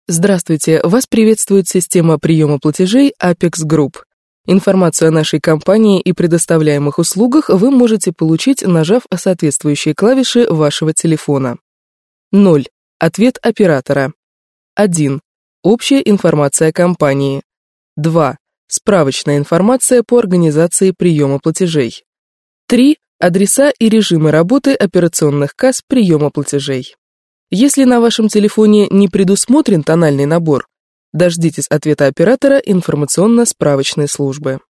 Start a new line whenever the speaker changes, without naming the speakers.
Здравствуйте, вас приветствует система приема платежей Apex Group. Информацию о нашей компании и предоставляемых услугах вы можете получить, нажав соответствующие клавиши вашего телефона. 0. Ответ оператора. 1. Общая информация о компании. 2. Справочная информация по организации приема платежей. 3. Адреса и режимы работы операционных касс приема платежей. Если на вашем телефоне не предусмотрен тональный набор, дождитесь ответа оператора информационно-справочной службы.